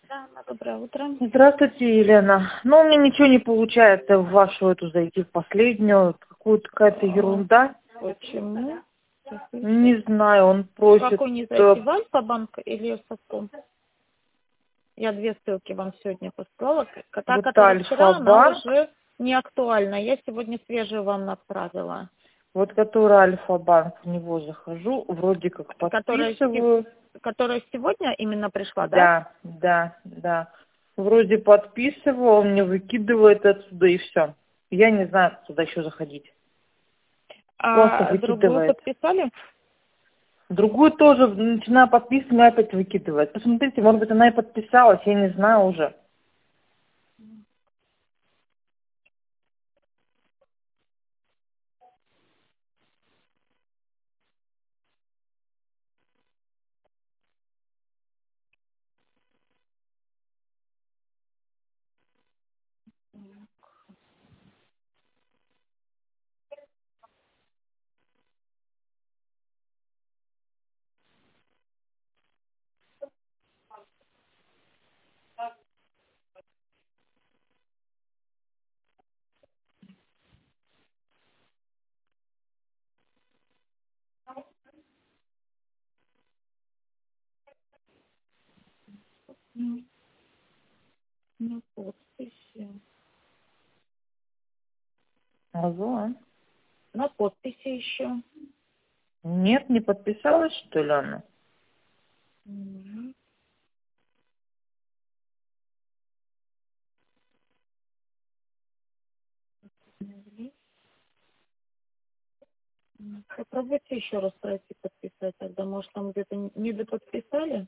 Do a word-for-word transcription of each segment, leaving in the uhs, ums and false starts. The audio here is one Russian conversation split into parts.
Да, доброе утро. Здравствуйте, Елена. Ну, у меня ничего не получается в вашу эту зайти, в последнюю. Какую-то какая-то ерунда. Почему? Не знаю, он просит... Какой не э, зайти, в Альфа-банк или в Совком? Я две ссылки вам сегодня послала. К- Та, Вот которая вчера, она Альфа-банк, уже не актуальна. Я сегодня свежую вам отправила. вот который Альфа-банк, в него захожу, вроде как Которая, се- подписываю. которая сегодня именно пришла, да? Да, да, да. Вроде подписываю, он мне выкидывает отсюда и все. Я не знаю, как туда еще заходить. Просто А другую выкидывает. подписали? Другую тоже начинаю подписывать, меня опять выкидывает. Посмотрите, может быть, она и подписалась, я не знаю уже. Ну, на подписи. Алло. На подписи еще. Нет, не подписалась, что ли, она? Мгм. М, Попробуйте еще раз пройти подписать, тогда может там где-то не не доподписали.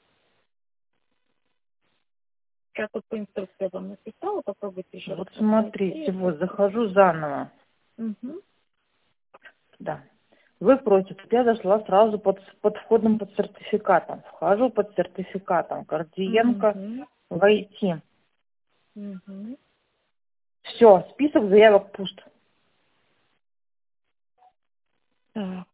Я тут по инструкции вам написала, попробуйте еще раз Вот так пройти. смотрите, вот захожу заново. Угу. Да. Вы против, я зашла сразу под, под входом под сертификатом. Вхожу под сертификатом. Гордиенко Угу. войти. Угу. Все, список заявок пуст. Так.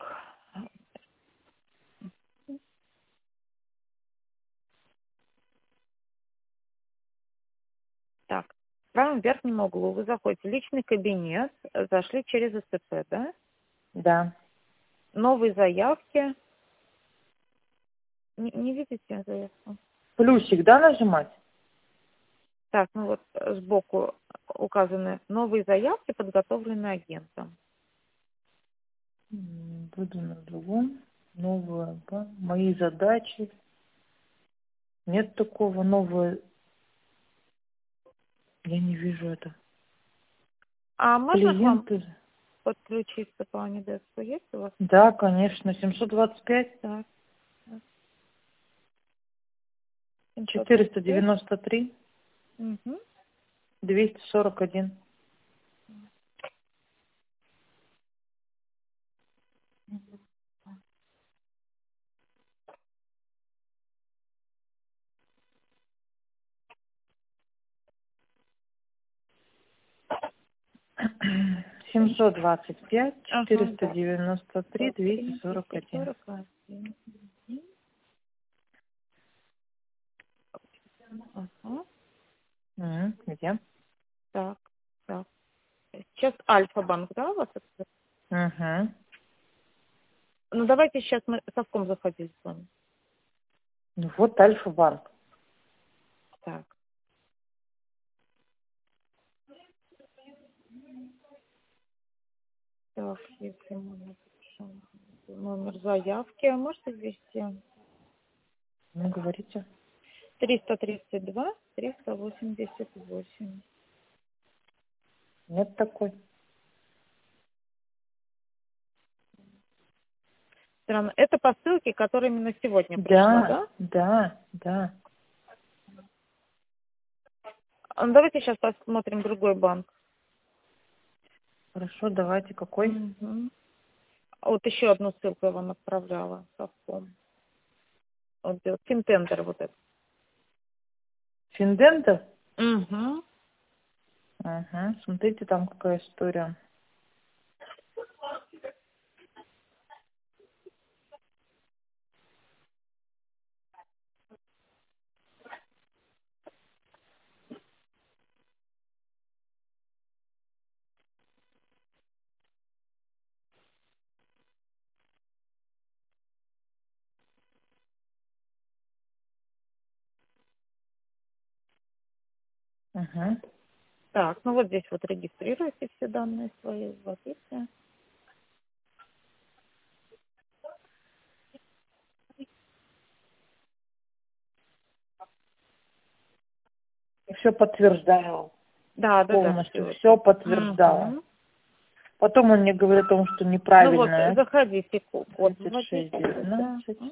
Так. В правом верхнем углу вы заходите в личный кабинет, э, зашли через СЦП, да? Да. Новые заявки. Не, не видите заявку? Плюсик, да, нажимать? Так, ну вот э, сбоку указаны новые заявки, подготовленные агентом. М, Буду на другом. Новое, да. Мои задачи. Нет такого нового. Я не вижу это. А можно к вам Клиенты. подключиться по Анидеску? Есть у вас? Да, конечно. семьсот двадцать пять Так. семьсот двадцать четыреста пять. девяносто три Угу. двести сорок один. семьсот двадцать пять Ага, четыреста да. девяносто три двести три, сорок двести один. сорок один. Ага. М, Где? Так, так. Сейчас Альфа-банк, да, у вас? открыт? Угу. Ну, давайте сейчас мы совком заходили с вами. Ну вот Альфа-банк. Так. Так, если мы напишем номер заявки, а можете ввести? Ну, говорите. триста тридцать два триста восемьдесят восемь. Нет такой. Странно. Это по ссылке, которая именно сегодня пришла, Да, да? да, да. А, ну, давайте сейчас посмотрим другой банк. Хорошо, давайте. Какой? Угу. Вот еще одну ссылку я вам отправляла. Совком. Вот э, Финтендер вот этот. Финдента? Угу. Ага, смотрите, там какая история. Угу. Так, ну вот здесь вот регистрируйте все данные свои, вводите. Все подтверждаю. Да, да, да, Полностью все все это. подтверждаю. Мгм. Потом он мне говорит о том, что Ну вот, неправильно. заходите, ко- код тридцать шесть вводите. Да. девятнадцать.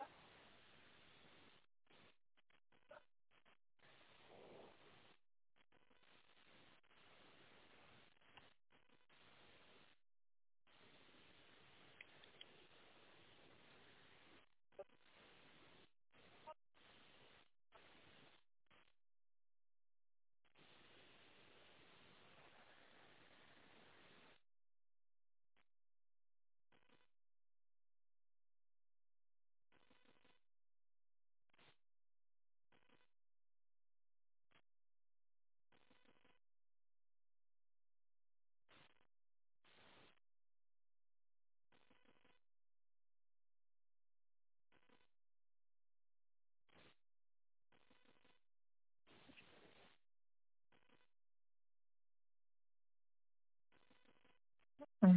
М.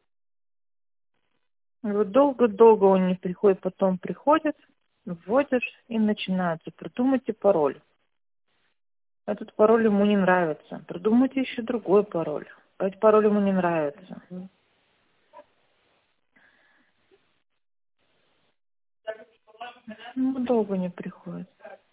И вот долго-долго он не приходит, потом приходит, вводишь и начинается. Придумайте пароль. Этот пароль ему не нравится. Придумайте еще другой пароль. Этот пароль ему не нравится. Мгм. Ну, долго не приходит.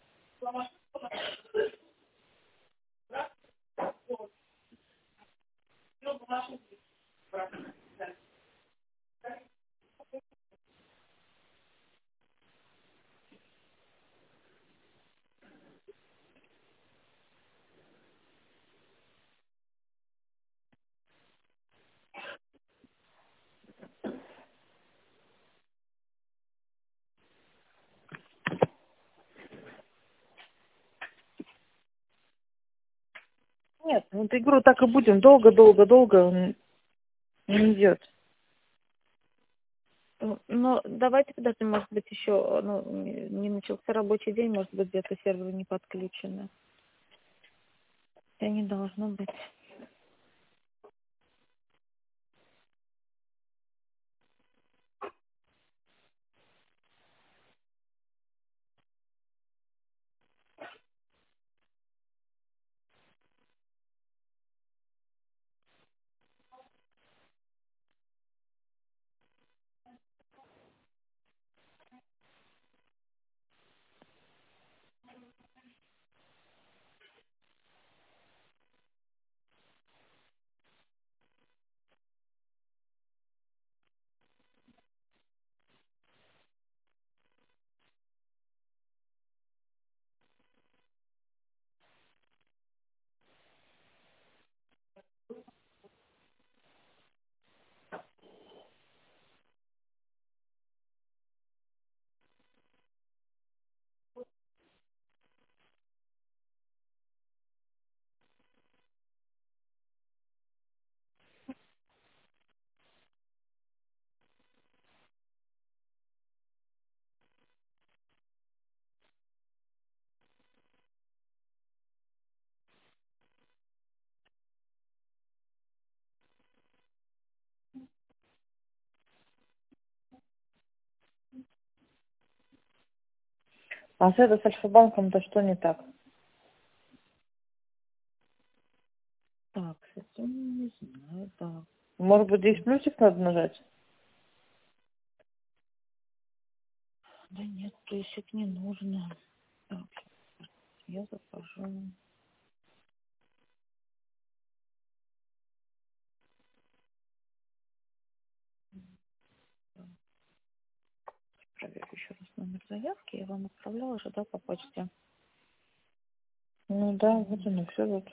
Нет, ну, вот игру так и будем. Долго-долго-долго он не идет. Ну, ну, давайте подождем, может быть, еще ну, не не начался рабочий день, может быть, где-то серверы не подключены. Это не должно быть. А с это с Альфа-банком-то что не так? Так, с этим не знаю, да. Может быть, здесь плюсик надо нажать? Да нет, плюсик не нужно. Так, я захожу. Проверю еще раз номер заявки. Я вам отправляла же, да, по почте. Ну да, вот оно, все вот.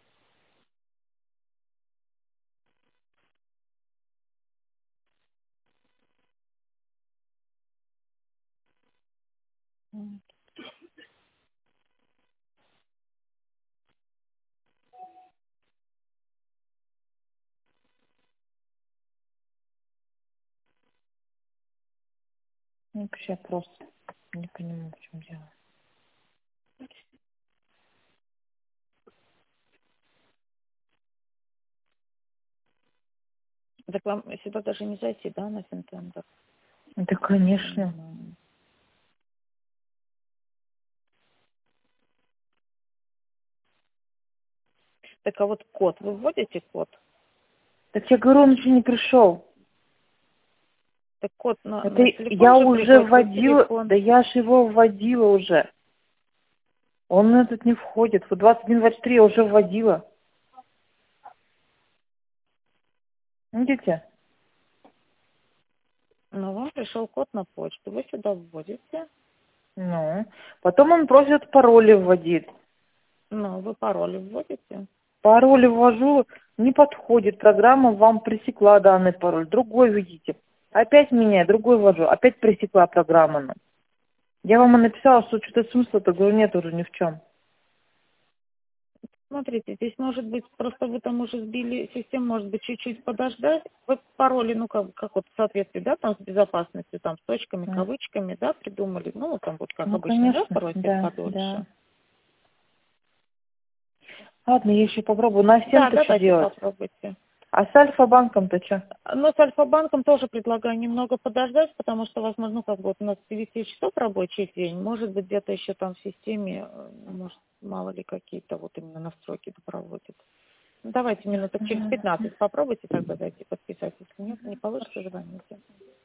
М, Вообще просто не понимаю, в чем дело. Так вам сюда даже не зайти, да, на Финтендер? Да, конечно. М. Так, а вот код, вы вводите код? Так я говорю, он еще не пришел. Так код на, Это на телефон я же уже приходит, вы вводила, телефон. да я ж его вводила уже. Он этот не входит. Вот двадцать один двадцать три я уже вводила. Видите? Но вам пришел код на почту, вы сюда вводите, Ну, потом он просит пароли вводить. но вы пароль вводите. Пароль ввожу, не подходит. Программа вам пресекла данный пароль. Другой введите. Опять меняю, другой ввожу. Опять пресекла программа. ну. Я вам и написала, что что-то смысла-то, говорю, нет уже ни в чем. Смотрите, здесь может быть, просто вы там уже сбили систему, может быть, чуть-чуть подождать. Вы пароли, ну, как, как вот в соответствии, да, там с безопасностью, там с точками, М. кавычками, да, придумали. Ну, там вот как Ну, обычно, да, конечно, просит да, подольше. да. Ладно, я еще попробую. На Да, всем-то что давайте делать? попробуйте. А с Альфа-банком-то что? Но с Альфа-банком тоже предлагаю немного подождать, потому что, возможно, ну, как бы вот у нас с девяти часов рабочий день, может быть, где-то еще там в системе, э, может, мало ли какие-то вот именно настройки проводит. Ну, давайте минуток через Мгм. пятнадцать попробуйте тогда зайти подписать, если нет, не получится, звоните.